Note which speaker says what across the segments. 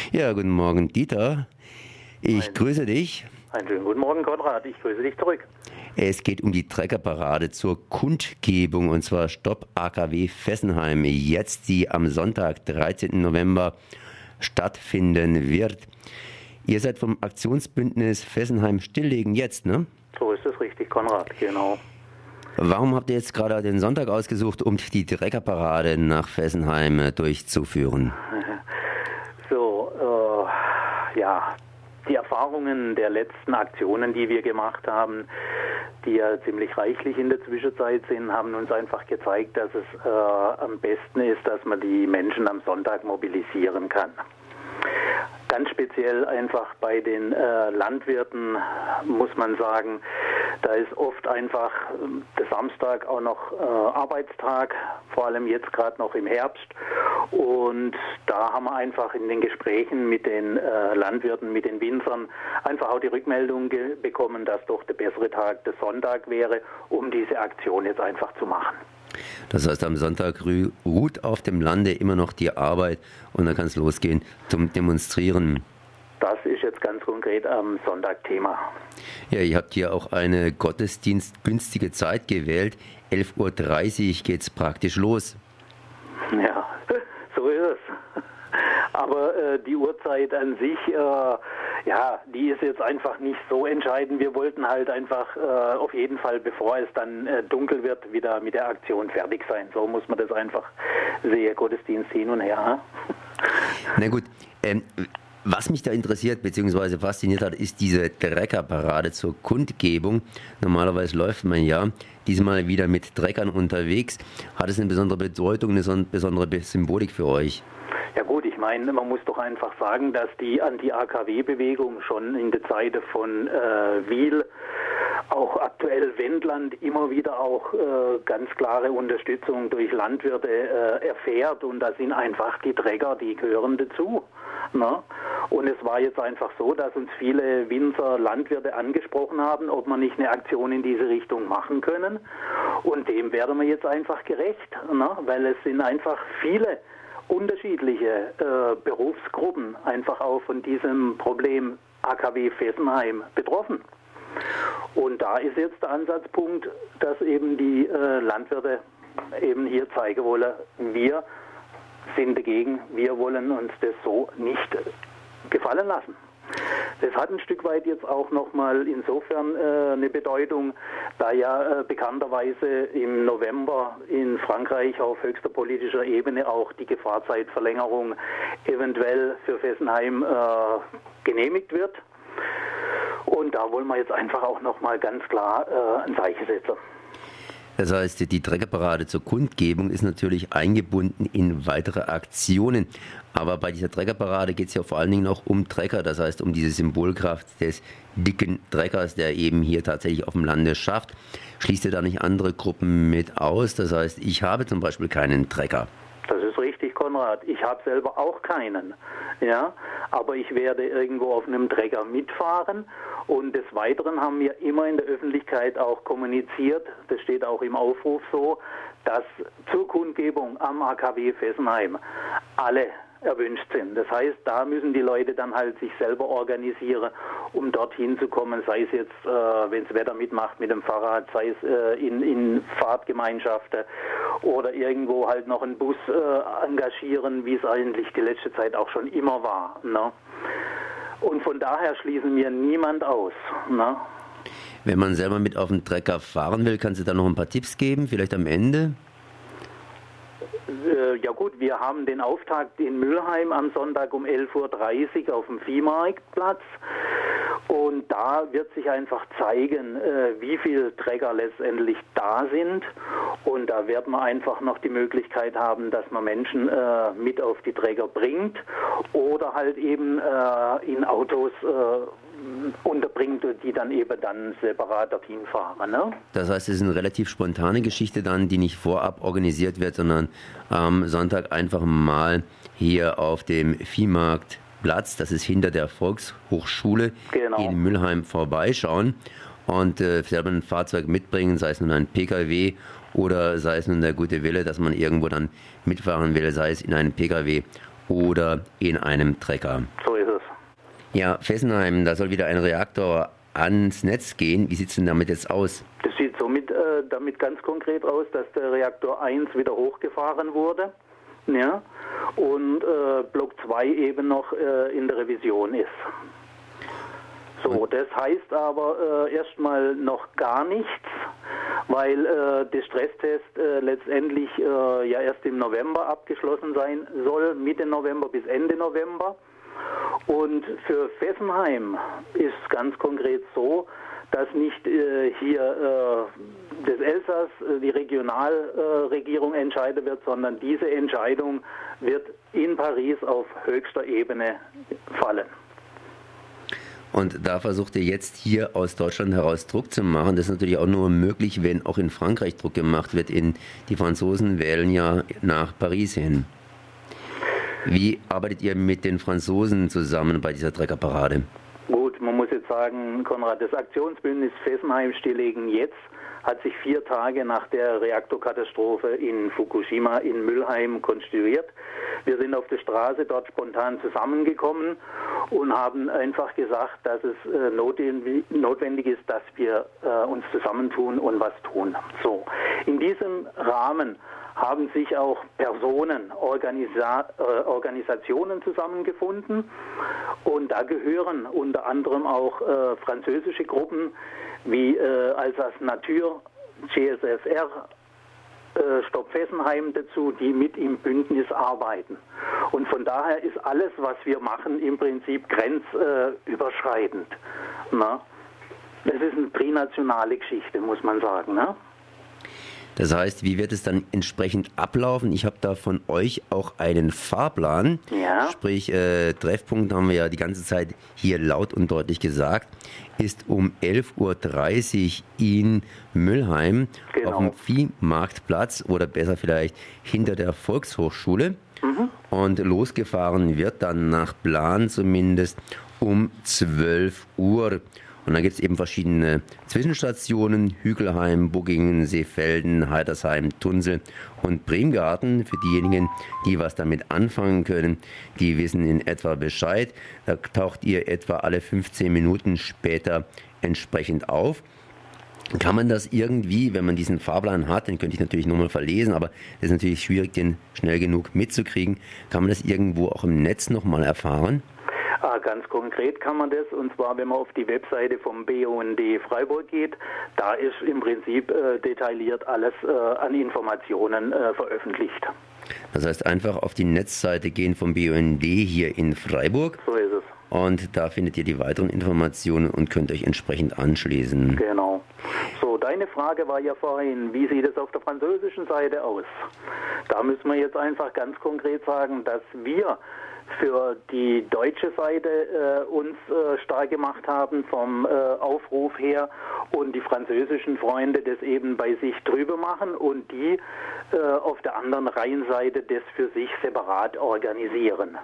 Speaker 1: Ja, guten Morgen, Dieter. Ich grüße dich.
Speaker 2: Einen schönen guten Morgen, Konrad. Ich grüße dich zurück.
Speaker 1: Es geht um die Treckerparade zur Kundgebung, und zwar Stopp AKW Fessenheim, jetzt die am Sonntag, 13. November, stattfinden wird. Ihr seid vom Aktionsbündnis Fessenheim Stilllegen jetzt, ne?
Speaker 2: So ist es richtig, Konrad, genau.
Speaker 1: Warum habt ihr jetzt gerade den Sonntag ausgesucht, um die Treckerparade nach Fessenheim durchzuführen?
Speaker 2: Die Erfahrungen der letzten Aktionen, die wir gemacht haben, die ja ziemlich reichlich in der Zwischenzeit sind, haben uns einfach gezeigt, dass es am besten ist, dass man die Menschen am Sonntag mobilisieren kann. Ganz speziell einfach bei den Landwirten muss man sagen, da ist oft einfach der Samstag auch noch Arbeitstag, vor allem jetzt gerade noch im Herbst. Und da haben wir einfach in den Gesprächen mit den Landwirten, mit den Winzern einfach auch die Rückmeldung bekommen, dass doch der bessere Tag der Sonntag wäre, um diese Aktion jetzt einfach zu machen.
Speaker 1: Das heißt, am Sonntag ruht auf dem Lande immer noch die Arbeit und dann kann es losgehen zum Demonstrieren.
Speaker 2: Das ist jetzt ganz konkret am Sonntag Thema.
Speaker 1: Ja, ihr habt hier auch eine gottesdienstgünstige Zeit gewählt. 11:30 Uhr geht es praktisch los.
Speaker 2: Ja, so ist es. Aber die Uhrzeit an sich, die ist jetzt einfach nicht so entscheidend. Wir wollten halt einfach auf jeden Fall, bevor es dann dunkel wird, wieder mit der Aktion fertig sein. So muss man das einfach sehen, Gottesdienst hin und her.
Speaker 1: Na gut, was mich da interessiert bzw. fasziniert hat, ist diese Treckerparade zur Kundgebung. Normalerweise läuft man ja diesmal wieder mit Treckern unterwegs. Hat es eine besondere Bedeutung, eine besondere Symbolik für euch?
Speaker 2: Ja gut, ich meine, man muss doch einfach sagen, dass die Anti-AKW-Bewegung schon in der Zeit von Wiel, auch aktuell Wendland, immer wieder auch ganz klare Unterstützung durch Landwirte erfährt, und da sind einfach die Trecker, die gehören dazu. Ne? Und es war jetzt einfach so, dass uns viele Winzer, Landwirte angesprochen haben, ob wir nicht eine Aktion in diese Richtung machen können, und dem werden wir jetzt einfach gerecht, ne? Weil es sind einfach viele unterschiedliche Berufsgruppen einfach auch von diesem Problem AKW Fessenheim betroffen. Und da ist jetzt der Ansatzpunkt, dass eben die Landwirte eben hier zeigen wollen, wir sind dagegen, wir wollen uns das so nicht gefallen lassen. Das hat ein Stück weit jetzt auch nochmal insofern eine Bedeutung, da ja bekannterweise im November in Frankreich auf höchster politischer Ebene auch die Gefahrzeitverlängerung eventuell für Fessenheim genehmigt wird. Und da wollen wir jetzt einfach auch nochmal ganz klar ein Zeichen setzen.
Speaker 1: Das heißt, die Treckerparade zur Kundgebung ist natürlich eingebunden in weitere Aktionen. Aber bei dieser Treckerparade geht es ja vor allen Dingen auch um Trecker, das heißt um diese Symbolkraft des dicken Treckers, der eben hier tatsächlich auf dem Lande schafft. Schließt ihr da nicht andere Gruppen mit aus? Das heißt, ich habe zum Beispiel keinen Trecker.
Speaker 2: Das ist richtig, Konrad. Ich habe selber auch keinen. Ja, aber ich werde irgendwo auf einem Trecker mitfahren, und des Weiteren haben wir immer in der Öffentlichkeit auch kommuniziert, das steht auch im Aufruf so, dass zur Kundgebung am AKW Fessenheim alle erwünscht sind. Das heißt, da müssen die Leute dann halt sich selber organisieren, um dorthin zu kommen, sei es jetzt, wenn das Wetter mitmacht mit dem Fahrrad, sei es in Fahrtgemeinschaften oder irgendwo halt noch einen Bus engagieren, wie es eigentlich die letzte Zeit auch schon immer war. Ne? Und von daher schließen wir niemand aus. Ne?
Speaker 1: Wenn man selber mit auf den Trecker fahren will, kannst du da noch ein paar Tipps geben, vielleicht am Ende?
Speaker 2: Ja gut, wir haben den Auftakt in Mülheim am Sonntag um 11:30 Uhr auf dem Viehmarktplatz, und da wird sich einfach zeigen, wie viele Trecker letztendlich da sind, und da werden wir einfach noch die Möglichkeit haben, dass man Menschen mit auf die Trecker bringt oder halt eben in Autos unterbringt, die dann separat dorthin fahren. Ne?
Speaker 1: Das heißt, es ist eine relativ spontane Geschichte dann, die nicht vorab organisiert wird, sondern am Sonntag einfach mal hier auf dem Viehmarktplatz, das ist hinter der Volkshochschule, genau, in Mülheim vorbeischauen und selber ein Fahrzeug mitbringen, sei es nun ein PKW oder sei es nun der gute Wille, dass man irgendwo dann mitfahren will, sei es in einem PKW oder in einem Trecker.
Speaker 2: So ist es.
Speaker 1: Ja, Fessenheim, da soll wieder ein Reaktor ans Netz gehen. Wie sieht es denn damit jetzt aus?
Speaker 2: Das sieht damit ganz konkret aus, dass der Reaktor 1 wieder hochgefahren wurde, ja, und Block 2 eben noch in der Revision ist. So, das heißt aber erstmal noch gar nichts, weil der Stresstest letztendlich ja erst im November abgeschlossen sein soll, Mitte November bis Ende November. Und für Fessenheim ist ganz konkret so, dass nicht hier das Elsass, die Regionalregierung entscheiden wird, sondern diese Entscheidung wird in Paris auf höchster Ebene fallen.
Speaker 1: Und da versucht ihr jetzt hier aus Deutschland heraus Druck zu machen. Das ist natürlich auch nur möglich, wenn auch in Frankreich Druck gemacht wird. Die Franzosen wählen ja nach Paris hin. Wie arbeitet ihr mit den Franzosen zusammen bei dieser Treckerparade?
Speaker 2: Gut, man muss jetzt sagen, Konrad, das Aktionsbündnis Fessenheim Stilllegen jetzt hat sich 4 Tage nach der Reaktorkatastrophe in Fukushima in Mülheim konstituiert. Wir sind auf der Straße dort spontan zusammengekommen und haben einfach gesagt, dass es notwendig ist, dass wir uns zusammentun und was tun. So, in diesem Rahmen haben sich auch Personen, Organisationen zusammengefunden und da gehören unter anderem auch französische Gruppen wie Alsace Nature, GSFR, Stopp Fessenheim dazu, die mit im Bündnis arbeiten. Und von daher ist alles, was wir machen, im Prinzip grenzüberschreitend. Na? Das ist eine trinationale Geschichte, muss man sagen. Ne?
Speaker 1: Das heißt, wie wird es dann entsprechend ablaufen? Ich habe da von euch auch einen Fahrplan.
Speaker 2: Ja.
Speaker 1: Sprich, Treffpunkt haben wir ja die ganze Zeit hier laut und deutlich gesagt, ist um 11.30 Uhr in Mülheim auf dem Viehmarktplatz oder besser vielleicht hinter der Volkshochschule. Und losgefahren wird dann nach Plan zumindest um 12 Uhr. Und dann gibt es eben verschiedene Zwischenstationen, Hügelheim, Buggingen, Seefelden, Heidersheim, Tunsel und Bremgarten. Für diejenigen, die was damit anfangen können, die wissen in etwa Bescheid. Da taucht ihr etwa alle 15 Minuten später entsprechend auf. Kann man das irgendwie, wenn man diesen Fahrplan hat, den könnte ich natürlich nochmal verlesen, aber es ist natürlich schwierig, den schnell genug mitzukriegen, kann man das irgendwo auch im Netz nochmal erfahren?
Speaker 2: Ganz konkret kann man das, und zwar wenn man auf die Webseite vom BUND Freiburg geht, da ist im Prinzip detailliert alles an Informationen veröffentlicht.
Speaker 1: Das heißt einfach auf die Netzseite gehen vom BUND hier in Freiburg.
Speaker 2: So ist es.
Speaker 1: Und da findet ihr die weiteren Informationen und könnt euch entsprechend anschließen.
Speaker 2: Genau. So, deine Frage war ja vorhin, wie sieht es auf der französischen Seite aus? Da müssen wir jetzt einfach ganz konkret sagen, dass wir für die deutsche Seite uns stark gemacht haben vom Aufruf her und die französischen Freunde das eben bei sich drüber machen und die auf der anderen Rheinseite das für sich separat organisieren.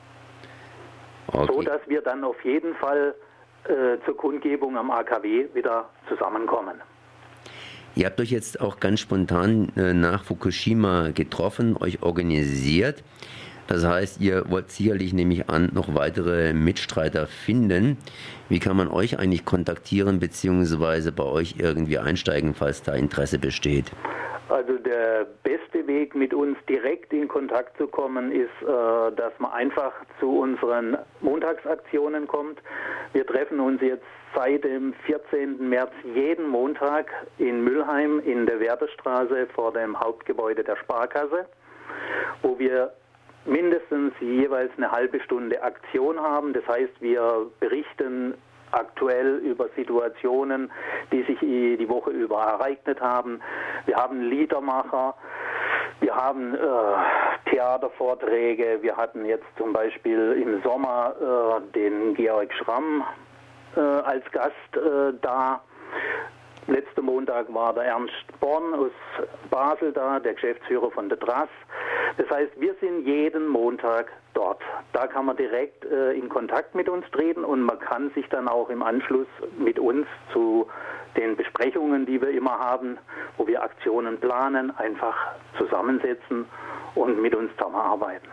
Speaker 1: Okay.
Speaker 2: So dass wir dann auf jeden Fall zur Kundgebung am AKW wieder zusammenkommen.
Speaker 1: Ihr habt euch jetzt auch ganz spontan nach Fukushima getroffen, euch organisiert. Das heißt, ihr wollt sicherlich, nehme ich an, noch weitere Mitstreiter finden. Wie kann man euch eigentlich kontaktieren bzw. bei euch irgendwie einsteigen, falls da Interesse besteht?
Speaker 2: Also der beste Weg, mit uns direkt in Kontakt zu kommen, ist, dass man einfach zu unseren Montagsaktionen kommt. Wir treffen uns jetzt seit dem 14. März jeden Montag in Mülheim in der Werderstraße vor dem Hauptgebäude der Sparkasse, wo wir mindestens jeweils eine halbe Stunde Aktion haben. Das heißt, wir berichten aktuell über Situationen, die sich die Woche über ereignet haben. Wir haben Liedermacher, wir haben Theatervorträge. Wir hatten jetzt zum Beispiel im Sommer den Georg Schramm als Gast da. Letzten Montag war der Ernst Born aus Basel da, der Geschäftsführer von der DRAS. Das heißt, wir sind jeden Montag dort. Da kann man direkt in Kontakt mit uns treten und man kann sich dann auch im Anschluss mit uns zu den Besprechungen, die wir immer haben, wo wir Aktionen planen, einfach zusammensetzen und mit uns zusammenarbeiten.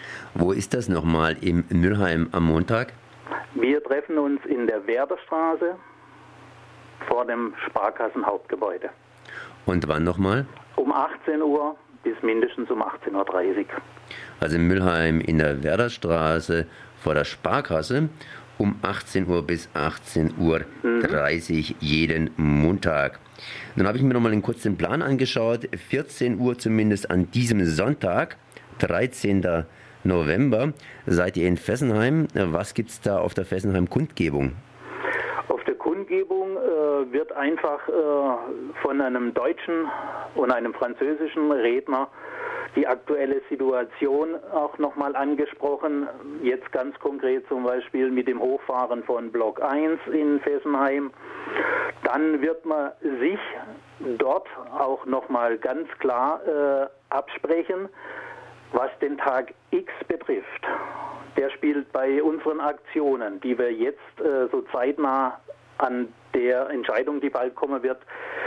Speaker 1: Wo ist das nochmal in Mülheim am Montag?
Speaker 2: Wir treffen uns in der Werderstraße vor dem Sparkassenhauptgebäude.
Speaker 1: Und wann nochmal?
Speaker 2: Um 18 Uhr bis mindestens um 18:30 Uhr.
Speaker 1: Also in Mülheim in der Werderstraße vor der Sparkasse um 18 Uhr bis 18:30 Uhr jeden Montag. Dann habe ich mir nochmal kurz den Plan angeschaut. 14 Uhr zumindest an diesem Sonntag, 13. November, seid ihr in Fessenheim. Was gibt es da auf der Fessenheim-Kundgebung?
Speaker 2: Auf der Kundgebung wird einfach von einem deutschen und einem französischen Redner die aktuelle Situation auch nochmal angesprochen. Jetzt ganz konkret zum Beispiel mit dem Hochfahren von Block 1 in Fessenheim. Dann wird man sich dort auch nochmal ganz klar absprechen, was den Tag X betrifft. Der spielt bei unseren Aktionen, die wir jetzt so zeitnah an der Entscheidung, die bald kommen wird,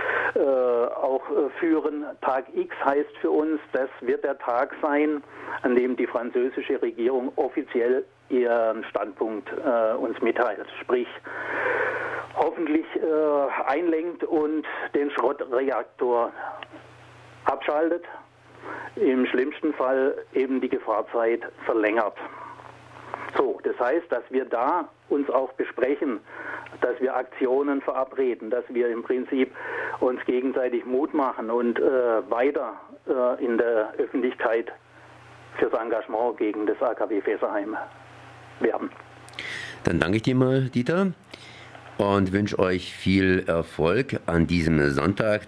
Speaker 2: auch führen. Tag X heißt für uns, das wird der Tag sein, an dem die französische Regierung offiziell ihren Standpunkt uns mitteilt. Sprich, hoffentlich einlenkt und den Schrottreaktor abschaltet. Im schlimmsten Fall eben die Gefahrzeit verlängert. So, das heißt, dass wir da uns auch besprechen, dass wir Aktionen verabreden, dass wir im Prinzip uns gegenseitig Mut machen und weiter in der Öffentlichkeit fürs Engagement gegen das AKW Fessenheim werben.
Speaker 1: Dann danke ich dir mal, Dieter, und wünsche euch viel Erfolg an diesem Sonntag,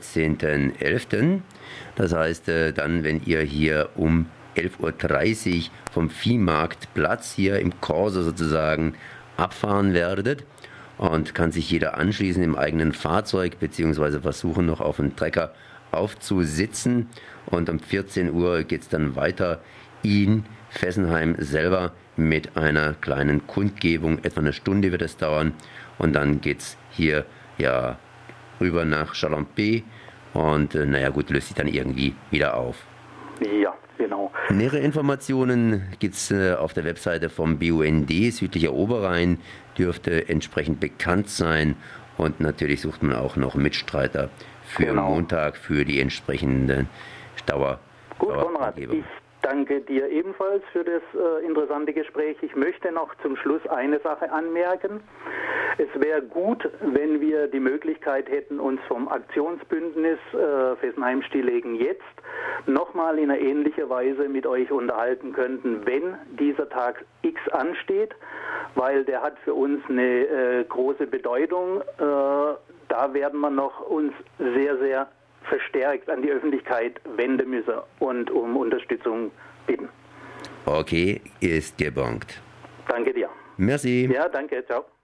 Speaker 1: 13.11. Das heißt, dann, wenn ihr hier um 11.30 Uhr vom Viehmarktplatz hier im Corso sozusagen abfahren werdet, und kann sich jeder anschließen im eigenen Fahrzeug beziehungsweise versuchen noch auf den Trecker aufzusitzen, und um 14 Uhr geht es dann weiter in Fessenheim selber mit einer kleinen Kundgebung. Etwa eine Stunde wird es dauern, und dann geht es hier ja rüber nach Chalampé und naja gut, löst sich dann irgendwie wieder auf.
Speaker 2: Ja, genau.
Speaker 1: Nähere Informationen gibt es auf der Webseite vom BUND. Südlicher Oberrhein dürfte entsprechend bekannt sein, und natürlich sucht man auch noch Mitstreiter für Montag für die entsprechenden Dauer.
Speaker 2: Gut, Konrad, ich danke dir ebenfalls für das interessante Gespräch. Ich möchte noch zum Schluss eine Sache anmerken. Es wäre gut, wenn wir die Möglichkeit hätten, uns vom Aktionsbündnis Fessenheim Stilllegen jetzt nochmal in einer ähnlichen Weise mit euch unterhalten könnten, wenn dieser Tag X ansteht, weil der hat für uns eine große Bedeutung. Da werden wir noch uns sehr, sehr verstärkt an die Öffentlichkeit wenden müssen und um Unterstützung bitten.
Speaker 1: Okay, ist gebongt.
Speaker 2: Danke dir.
Speaker 1: Merci.
Speaker 2: Ja, danke, ciao.